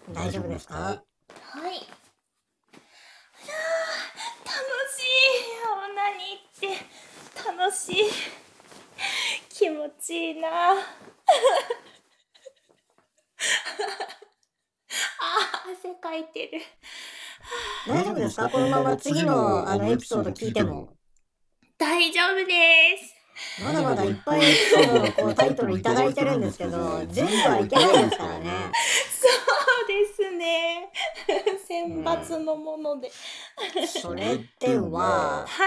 大丈夫ですか？ はい。楽しい。オナニーって楽しい。気持ちいいな。汗かいてる。 大丈夫ですか？このまま次のエピソード聞いても。 大丈夫です。 まだまだいっぱいエピソードのタイトルいただいてるんですけど、全部はいけないですからね。 そうですね。選抜のもので。 それでは、 はい。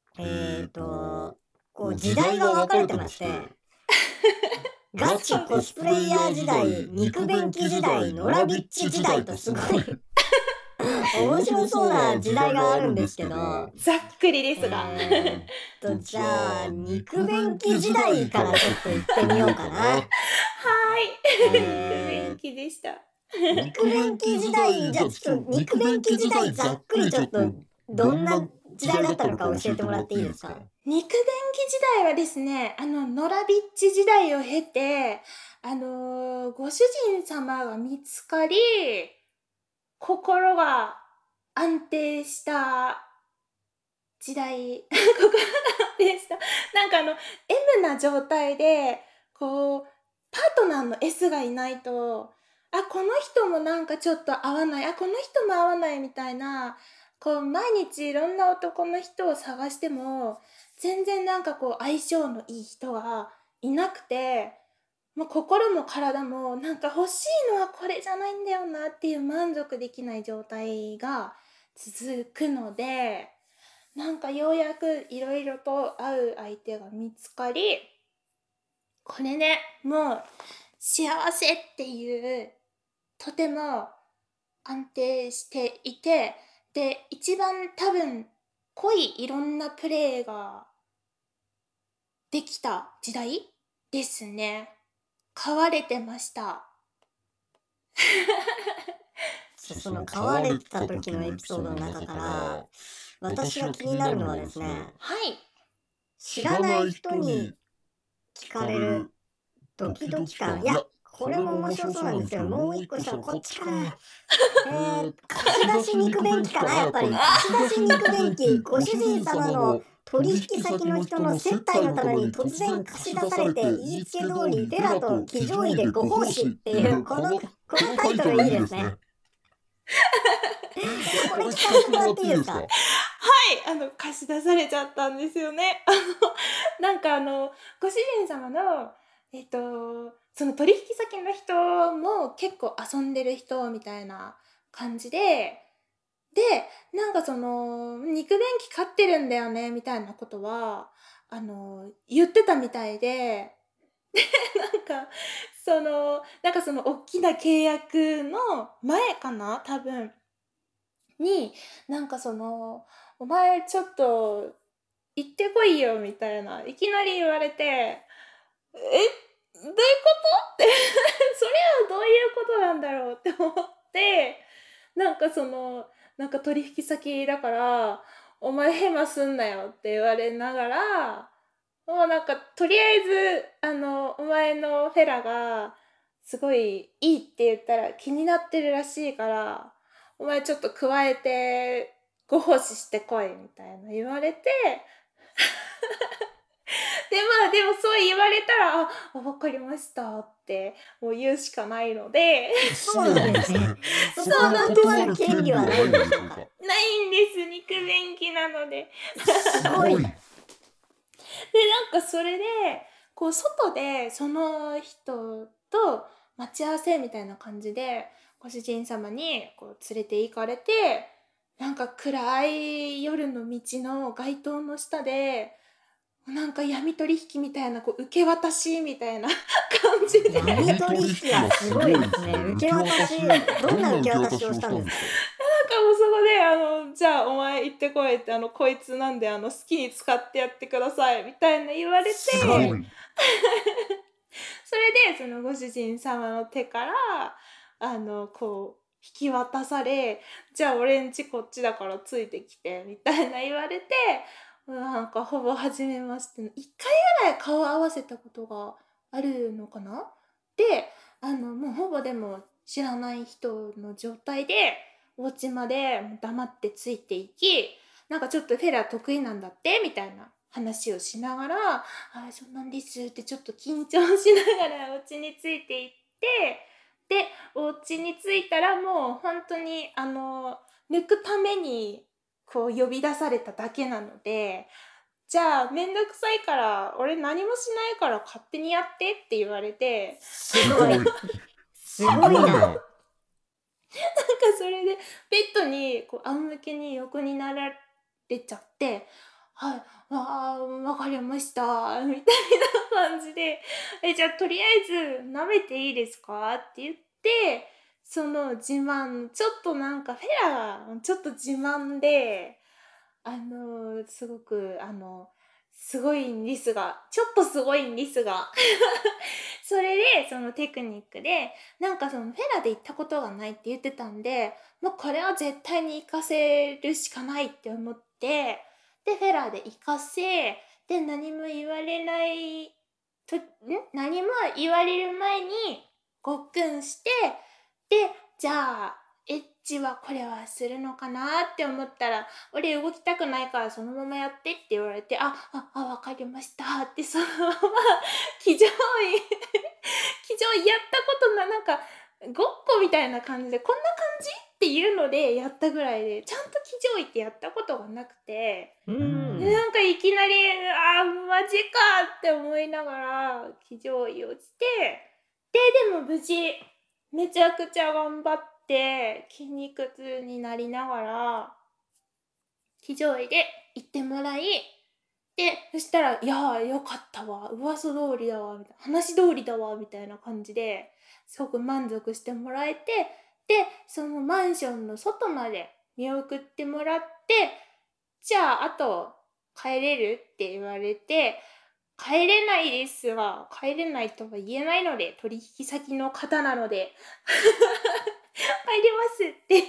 時代が分かれてまして、ガチコスプレイヤー時代、肉便器時代、ノラビッチ時代とすごい面白そうな時代があるんですけど、 ざっくりですが。 じゃあ、肉便器時代からちょっと行ってみようかな。 はい。肉便器でした。 肉便器時代、じゃあちょっと肉便器時代ざっくりちょっとどんな時代だったのか教えてもらっていいですか？ 肉便器時代はですね、ノラビッチ時代を経て、ご主人様が見つかり、心が安定した時代、心が安定した。なんかM な状態で、パートナーの S がいないと、この人もなんかちょっと合わない、この人も合わないみたいな、毎日いろんな男の人を探しても、全然なんか相性のいい人がいなくて、もう心も体もなんか欲しいのはこれじゃないんだよなっていう満足できない状態が続くので、なんかようやくいろいろと会う相手が見つかり、これね、もう幸せっていうとても安定していて、で、一番多分濃いいろんなプレーができた時代ですね。飼われてました。 その飼われた時のエピソードの中から、私が気になるのはですね、 はい。 知らない人に聞かれるドキドキ感。いや、これも面白そうなんですけど、もう一個したらこっちかな。貸し出し肉便器かな、やっぱり。貸し出し肉便器。ご主人様の取引先の人の接待のために突然貸し出されて、言いつけ通りフェラと騎乗位でご奉仕っていう、このタイトルいいですね。これ聞かせてもらっていいですか？ はい、貸し出されちゃったんですよね。なんかご主人様の、その取引先の人も結構遊んでる人みたいな感じで、なんか肉便器飼ってるんだよね、みたいなことは、言ってたみたいで、なんかその大きな契約の前かな、多分。に、なんかお前ちょっと行ってこいよみたいな、いきなり言われて、どういうことって、それはどういうことなんだろうって思って、なんか取引先だから、お前ヘマすんなよって言われながら、もうなんかとりあえず、お前のフェラが、すごいいいって言ったら気になってるらしいから、お前ちょっと加えてご奉仕してこいみたいな言われて、でもそう言われたら、わかりましたってもう言うしかないので、 そうなんですね。そこは断る権利はないんでしょうか？ ないんです、肉便器なので。 すごい。 で、なんかそれで、外でその人と待ち合わせみたいな感じで、ご主人様に連れて行かれて、なんか暗い夜の道の街灯の下で、なんか闇取引みたいな、受け渡しみたいな感じで。 闇取引はすごいですね。受け渡し、どんな受け渡しをしたんですか？ なんかもうそこで、じゃあお前行ってこいって、こいつなんで好きに使ってやってくださいみたいな言われて、 すごい。 それでそのご主人様の手から引き渡され、じゃあ俺んちこっちだからついてきてみたいな言われて、なんかほぼ初めましての1回ぐらい顔合わせたことがあるのかな。で、 もうほぼでも知らない人の状態で、お家まで黙ってついていき、なんかちょっとフェラ得意なんだってみたいな話をしながら、そうなんですってちょっと緊張しながらお家についていって、で、お家に着いたらもう本当に抜くためにこう呼び出されただけなので、じゃあめんどくさいから俺何もしないから勝手にやってって言われて、 すごい。すすごいな。 ごいな。 なんかそれでベッドにこう仰向けに横になられちゃって、はい、わかりましたみたいな感じで、じゃあとりあえず舐めていいですかって言って、その自慢、ちょっとなんかフェラがちょっと自慢で、すごくすごいんですが、ちょっとすごいんですがそれでそのテクニックで、なんかそのフェラで行ったことがないって言ってたんで、もうこれは絶対に行かせるしかないって思って、でフェラで行かせ、で何も言われない何も言われる前にごっくんして、でじゃあエッチはこれはするのかなって思ったら、俺動きたくないからそのままやってって言われて、わかりましたってそのまま騎乗位騎乗位やったことなんかごっこみたいな感じで、こんな感じっていうのでやったぐらいで、ちゃんと騎乗位ってやったことがなくて、 うでん。 なんかいきなりマジかって思いながら騎乗位落ちて、でも無事めちゃくちゃ頑張って筋肉痛になりながら騎乗位で行ってもらい、でそしたら「いやーよかったわ、噂通りだわ」みたいな、話通りだわみたいな感じですごく満足してもらえて、でそのマンションの外まで見送ってもらって、じゃああと帰れるって言われて、帰れないですは帰れないとは言えないので、取引先の方なので帰りますって言って、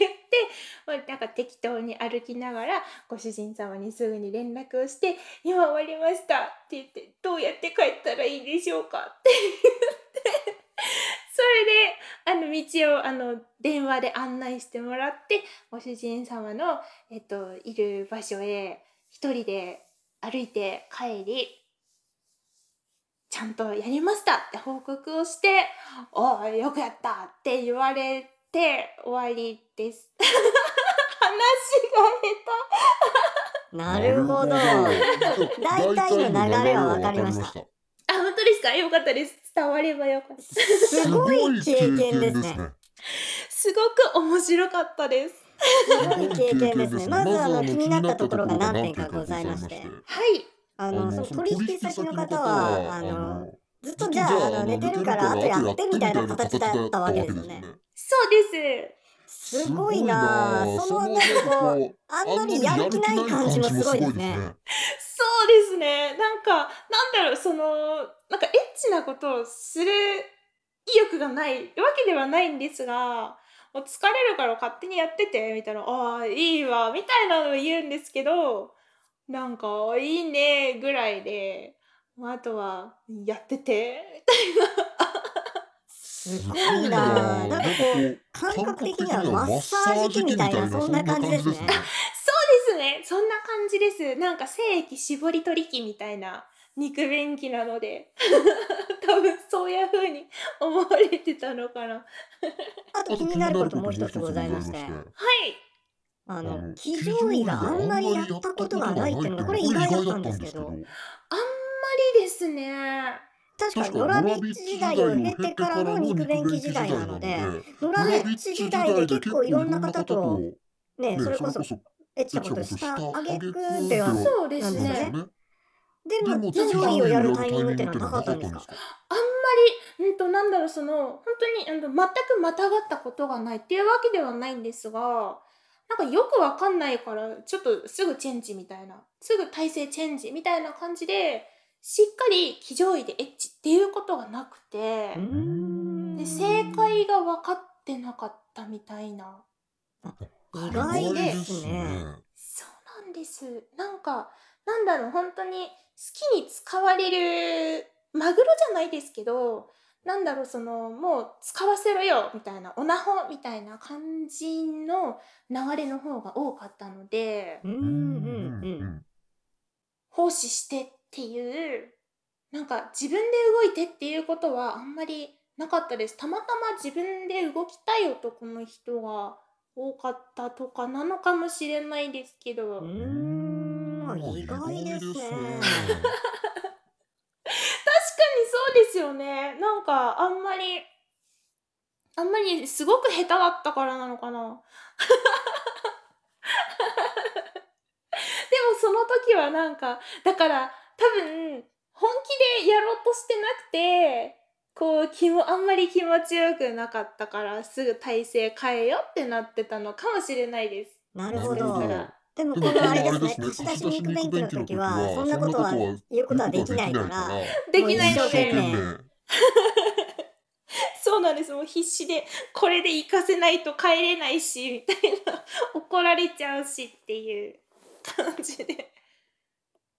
なんか適当に歩きながらご主人様にすぐに連絡をして、今終わりましたって言って、どうやって帰ったらいいでしょうかって言って、それで道を電話で案内してもらって、ご主人様の、いる場所へ一人で歩いて帰り、ちゃんとやりましたって報告をして、おーよくやったって言われて終わりです。話がなるほど。大体の流れは分かりました。 下手。本当ですか？よかったです。伝わればよかった。 すごい経験ですね。 すごく面白かったです。 すごい経験ですね。まず気になったところが何点かございまして、 はい。 その取引先の方はずっとじゃあ寝てるからあとやってみたいな形だったわけですよね。 そうです。 すごいなぁ。そのなんかこうあんなにやる気ない感じもすごいですね。 そうですね。なんかなんだろう、なんかエッチなことをする意欲がないわけではないんですが、もう疲れるから勝手にやっててみたいな、いいわみたいなのを言うんですけど、なんかいいねぐらいで、あとはやっててみたいな。 すごいなぁ。なんかこう感覚的にはマッサージ機みたいなそんな感じですね。 そうですね。そんな感じです。なんか精液絞り取り機みたいな肉便器なので多分そういう風に思われてたのかな。 あと気になることもう一つございまして、 はい。 騎乗位があんまりやったことがないっていうのがこれ意外だったんですけど、 あんまりですね。 確かにノラビッチ時代を経てからの肉便器時代なので、ノラビッチ時代で結構いろんな方とね、それこそエッチなことしたあげくではそうですなんですね。 ね。でも騎乗位をやるタイミングってのはなかったんですか？ あんまり、なんだろう、本当に全くまたがったことがないっていうわけではないんですが、なんかよくわかんないから、ちょっとすぐチェンジみたいな、すぐ体勢チェンジみたいな感じで、しっかり騎乗位でエッチっていうことがなくて、で正解が分かってなかったみたいな。 意外ですね。 そうなんです。なんか、なんだろう、本当に好きに使われるマグロじゃないですけど、 なんだろう、もう使わせろよみたいな、オナホみたいな感じの流れの方が多かったので、 うんううんんうん。 うん。 奉仕してっていう、なんか自分で動いてっていうことはあんまりなかったです。たまたま自分で動きたい男の人が多かったとかなのかもしれないですけど、 意外ですね。 確かにそうですよね。なんかあんまりすごく下手だったからなのかな。でもその時はなんか、だから多分本気でやろうとしてなくて、こうあんまり気持ちよくなかったから、すぐ体勢変えよってなってたのかもしれないです。 なるもしかしたほど。 ら。 でもでもこのあれですね、 あれですね、 貸し出し貸し出し肉便器の肉便器の時時は、そは、 んなそんなことはことは言うことはで言うことはできないかきないから、 ら、 でもう一生きないので、 懸命。 そうなんです。もう必死で、これで行かせないと帰れないし、みたいな。怒られちゃうしっていう感じで。